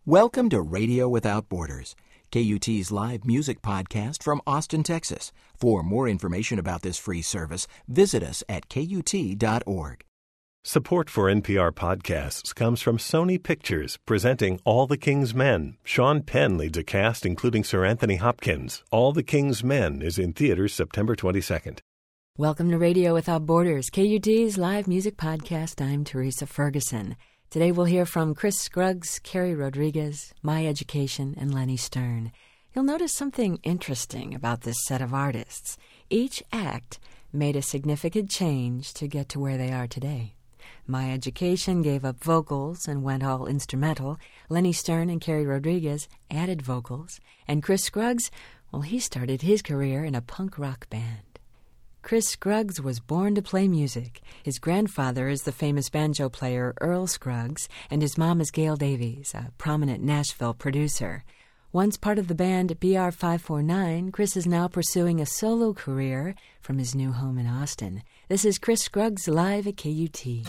Welcome to Radio Without Borders, KUT's live music podcast from Austin, Texas. For more information about this free service, visit us at KUT.org. Support for NPR podcasts comes from Sony Pictures, presenting All the King's Men. Sean Penn leads a cast including Sir Anthony Hopkins. All the King's Men is in theaters September 22nd. Welcome to Radio Without Borders, KUT's live music podcast. I'm Teresa Ferguson. Today we'll hear from Chris Scruggs, Carrie Rodriguez, My Education, and Lenny Stern. You'll notice something interesting about this set of artists. Each act made a significant change to get to where they are today. My Education gave up vocals and went all instrumental. Lenny Stern and Carrie Rodriguez added vocals. And Chris Scruggs, well, he started his career in a punk rock band. Chris Scruggs was born to play music. His grandfather is the famous banjo player Earl Scruggs, and his mom is Gail Davies, a prominent Nashville producer. Once part of the band BR549, Chris is now pursuing a solo career from his new home in Austin. This is Chris Scruggs live at KUT.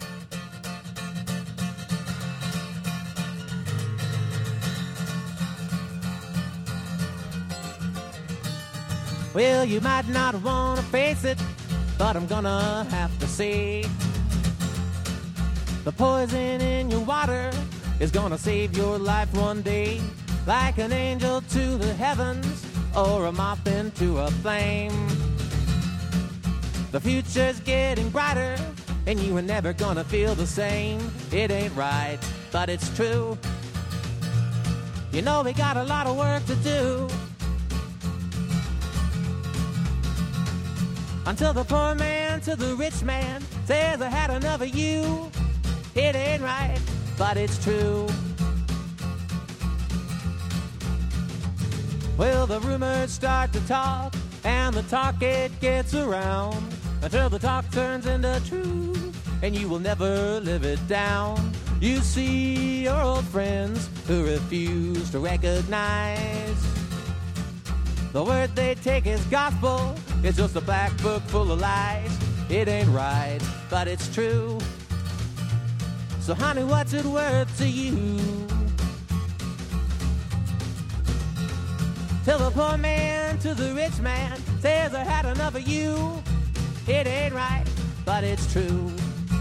Well, you might not want to face it, but I'm gonna have to say the poison in your water is gonna save your life one day. Like an angel to the heavens or a moth into a flame. The future's getting brighter and you are never gonna feel the same. It ain't right, but it's true. You know we got a lot of work to do. Until the poor man to the rich man says I had enough of you. It ain't right, but it's true. Well, the rumors start to talk, and the talk it gets around, until the talk turns into truth, and you will never live it down. You see your old friends who refuse to recognize the word they take is gospel. It's just a black book full of lies. It ain't right, but it's true. So honey, what's it worth to you? Till the poor man to the rich man says I had enough of you. It ain't right, but it's true.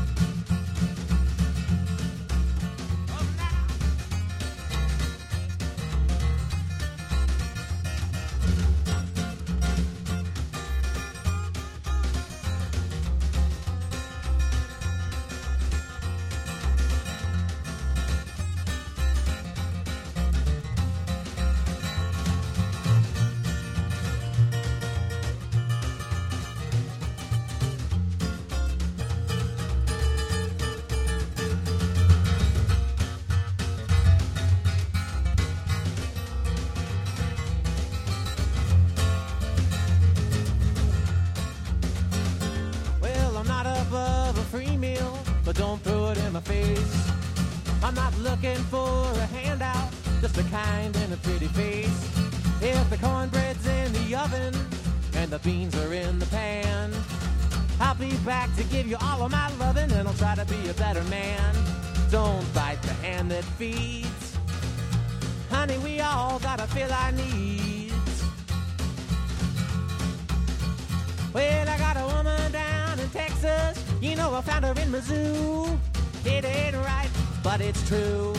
But don't throw it in my face. I'm not looking for a handout, just a kind and a pretty face. If the cornbread's in the oven and the beans are in the pan, I'll be back to give you all of my loving, and I'll try to be a better man. Don't bite the hand that feeds. Honey, we all gotta fill our needs. Well, I got a woman down in Texas. You know I found her in Mizzou. It ain't right, but it's true.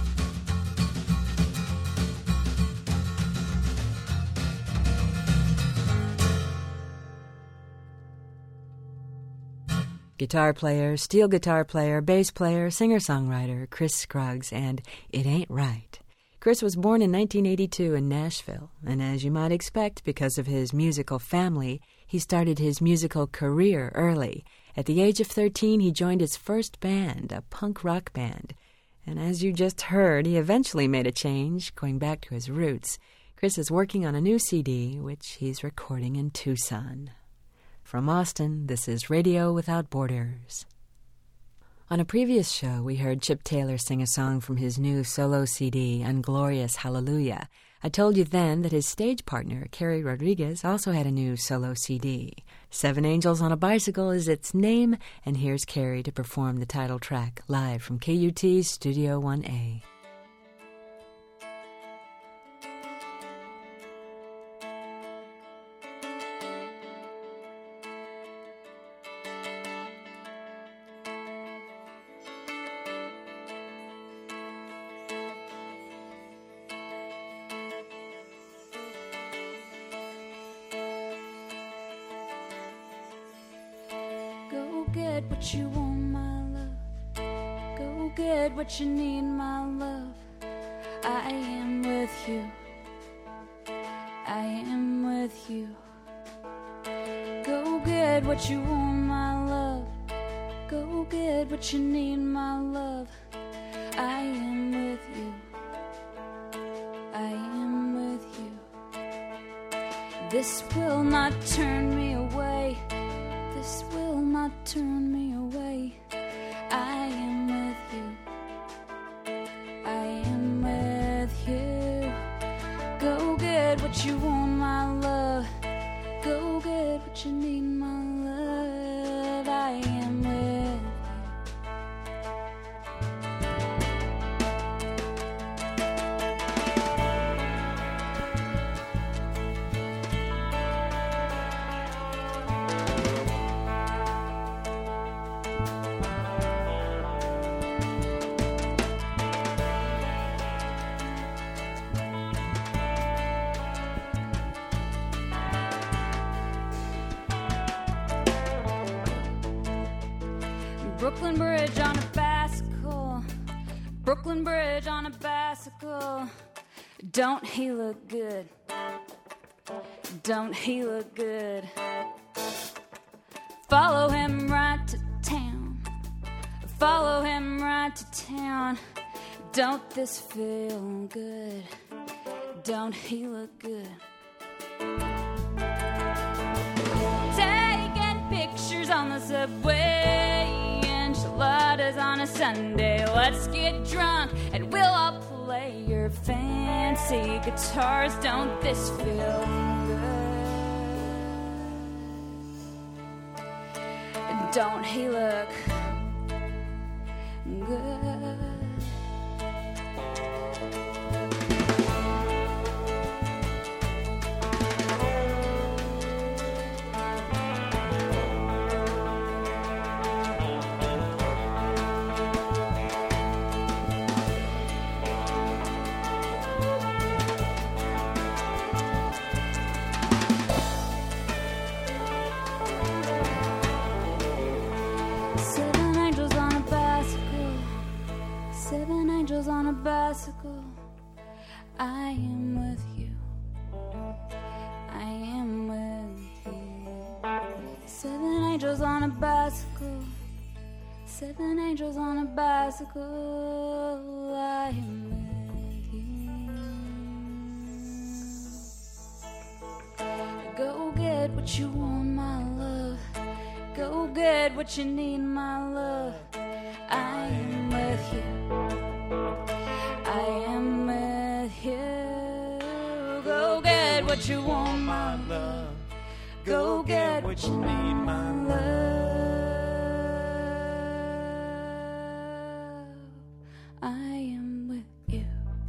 Guitar player, steel guitar player, bass player, singer-songwriter Chris Scruggs, and It Ain't Right. Chris was born in 1982 in Nashville, and as you might expect, because of his musical family, he started his musical career early. At the age of 13, he joined his first band, a punk rock band. And as you just heard, he eventually made a change, going back to his roots. Chris is working on a new CD, which he's recording in Tucson. From Austin, this is Radio Without Borders. On a previous show, we heard Chip Taylor sing a song from his new solo CD, Unglorious Hallelujah. I told you then that his stage partner, Carrie Rodriguez, also had a new solo CD. Seven Angels on a Bicycle is its name, and here's Carrie to perform the title track live from KUT's Studio 1A. get what you want, my love. Go get what you need, my love. I am with you. I am with you. Go get what you want, my love. Go get what you need, my love. I am with you. I am with you. This will not turn me away. This will not turn me away. I am with you. I am with you. Go get what you want, my love. Go get what you need, my love. I am with you. Brooklyn Bridge on a bicycle. Brooklyn Bridge on a bicycle. Don't he look good? Don't he look good? Follow him right to town. Follow him right to town. Don't this feel good? Don't he look good? Taking pictures on the subway, enchiladas on a Sunday. Let's get drunk and we'll all play your fancy guitars. Don't this feel good? Don't he look good? On a bicycle, I am with you. I am with you. 7 angels on a bicycle. 7 angels on a bicycle. I am with you. Go get what you want, my love. Go get what you need, my love. I am with you. I am with you. Go get what you want, my love. Go get what you need, my love. I am with you.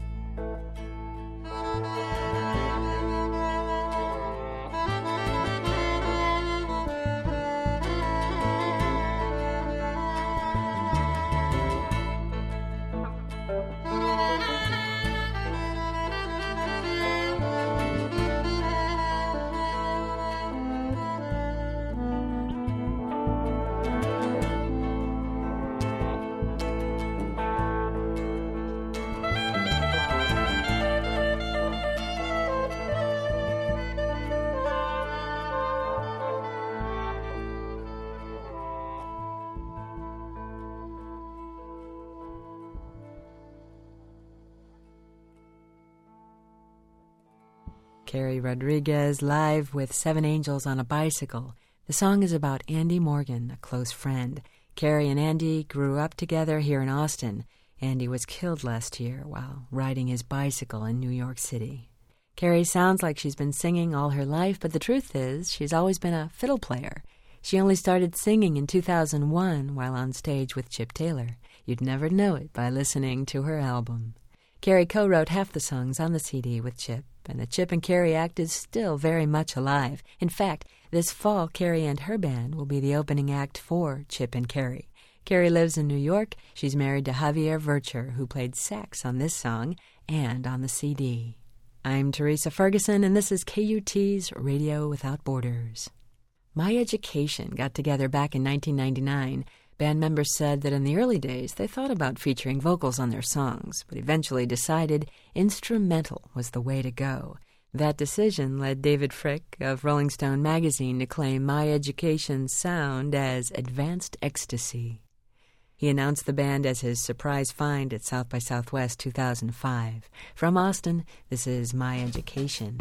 Carrie Rodriguez live with 7 Angels on a Bicycle. The song is about Andy Morgan, a close friend. Carrie and Andy grew up together here in Austin. Andy was killed last year while riding his bicycle in New York City. Carrie sounds like she's been singing all her life, but the truth is she's always been a fiddle player. She only started singing in 2001 while on stage with Chip Taylor. You'd never know it by listening to her album. Carrie co-wrote half the songs on the CD with Chip, and the Chip and Carrie act is still very much alive. In fact, this fall, Carrie and her band will be the opening act for Chip and Carrie. Carrie lives in New York. She's married to Javier Vircher, who played sax on this song and on the CD. I'm Teresa Ferguson, and this is KUT's Radio Without Borders. My Education got together back in 1999. Band members said that in the early days they thought about featuring vocals on their songs, but eventually decided instrumental was the way to go. That decision led David Frick of Rolling Stone magazine to claim My Education's sound as advanced ecstasy. He announced the band as his surprise find at South by Southwest 2005. From Austin, this is My Education.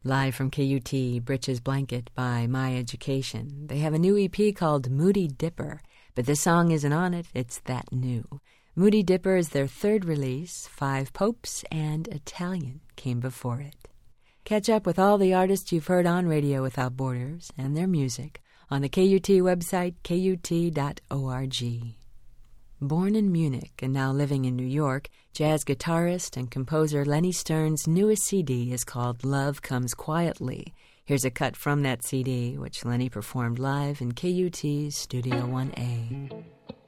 Live from KUT, Britches Blanket by My Education. They have a new EP called Moody Dipper, but this song isn't on it, it's that new. Moody Dipper is their third release. 5 Popes and Italian came before it. Catch up with all the artists you've heard on Radio Without Borders and their music on the KUT website, KUT.org. Born in Munich and now living in New York, jazz guitarist and composer Lenny Stern's newest CD is called Love Comes Quietly. Here's a cut from that CD, which Lenny performed live in KUT's Studio 1A.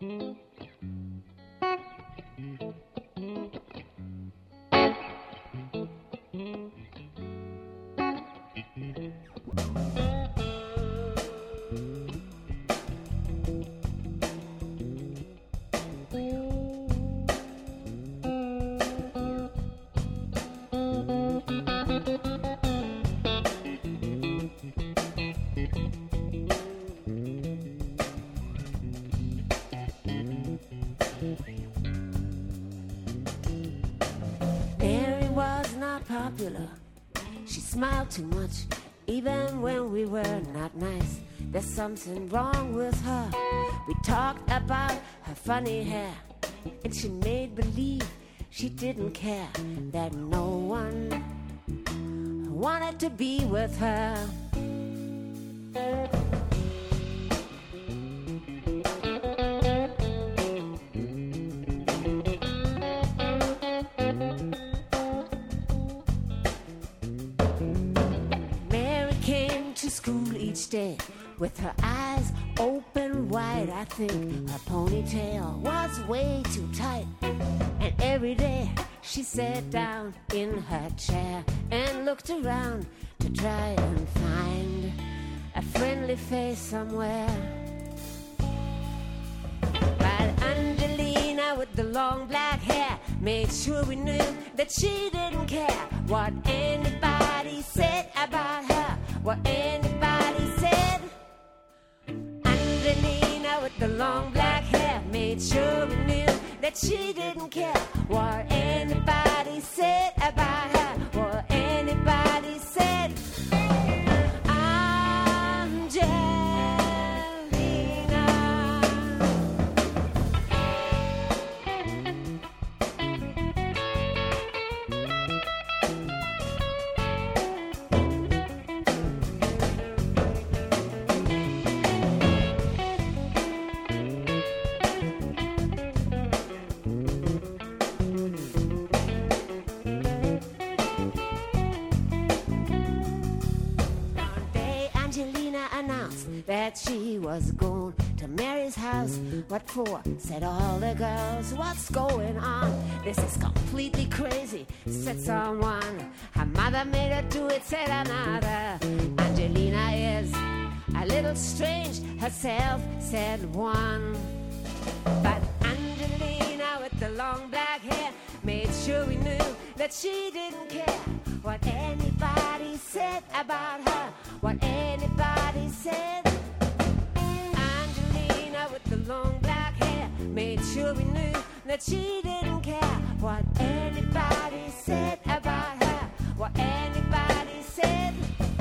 She smiled too much, even when we were not nice. There's something wrong with her. We talked about her funny hair, and she made believe she didn't care, that no one wanted to be with her. Day, with her eyes open wide, I think her ponytail was way too tight. And every day she sat down in her chair and looked around to try and find a friendly face somewhere. But Angelina with the long black hair made sure we knew that she didn't care what anybody said about her, what anybody said. Angelina with the long black hair made sure we knew that she didn't care what anybody said about her, what anybody said. That she was going to Mary's house. What for? Said all the girls. What's going on? This is completely crazy, said someone. Her mother made her do it, said another. Angelina is a little strange herself, said one. But Angelina with the long black hair made sure we knew that she didn't care what anybody said about her, what anybody said. Angelina with the long black hair made sure we knew that she didn't care what anybody said about her, what anybody said.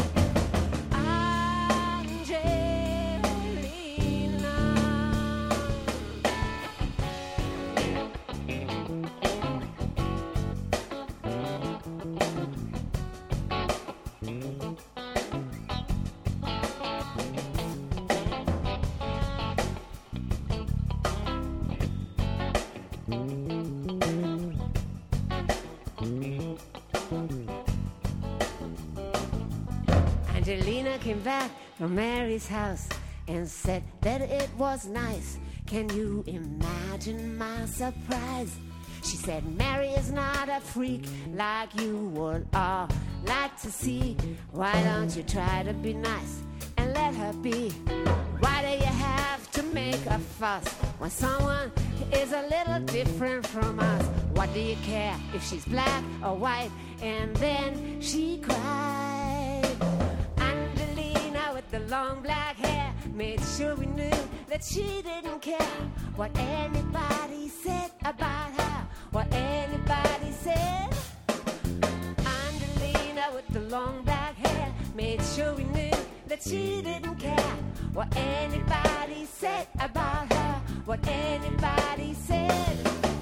Angelina came back from Mary's house and said that it was nice. Can you imagine my surprise? She said, Mary is not a freak like you would all like to see. Why don't you try to be nice and let her be? Why do you have to make a fuss when someone is a little different from us? What do you care if she's black or white? And then she cried. Angelina with the long black hair made sure we knew that she didn't care what anybody said about her, what anybody said. Angelina with the long black hair made sure we knew that she didn't care what anybody said about her, what anybody said.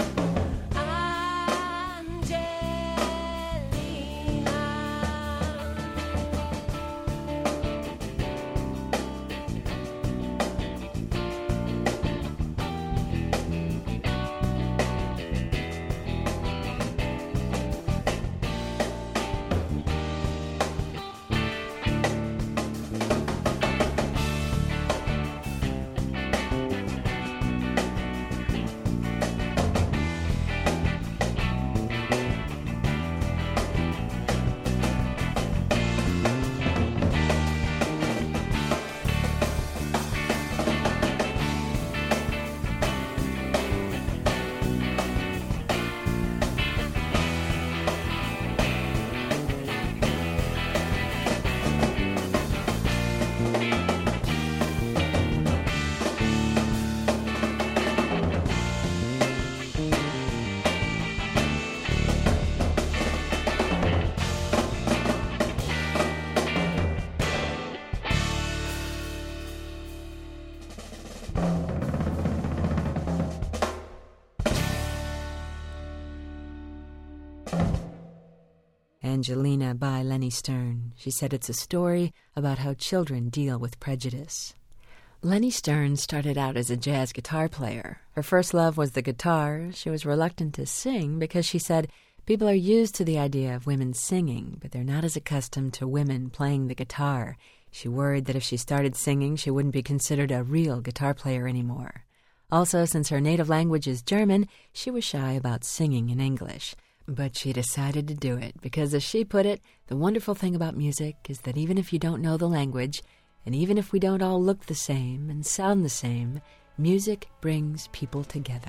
Angelina by Lenny Stern. She said it's a story about how children deal with prejudice. Lenny Stern started out as a jazz guitar player. Her first love was the guitar. She was reluctant to sing because she said people are used to the idea of women singing, but they're not as accustomed to women playing the guitar. She worried that if she started singing, she wouldn't be considered a real guitar player anymore. Also, since her native language is German, she was shy about singing in English. But she decided to do it because, as she put it, the wonderful thing about music is that even if you don't know the language, and even if we don't all look the same and sound the same, music brings people together.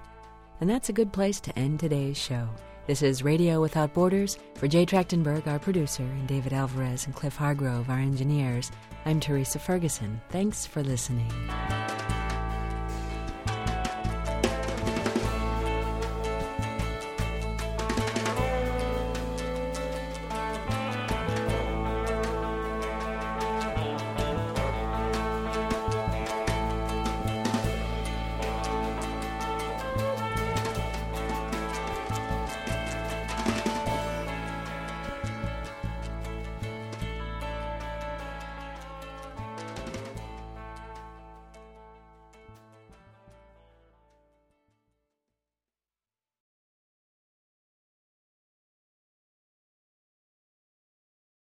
And that's a good place to end today's show. This is Radio Without Borders. For Jay Trachtenberg, our producer, and David Alvarez and Cliff Hargrove, our engineers, I'm Teresa Ferguson. Thanks for listening.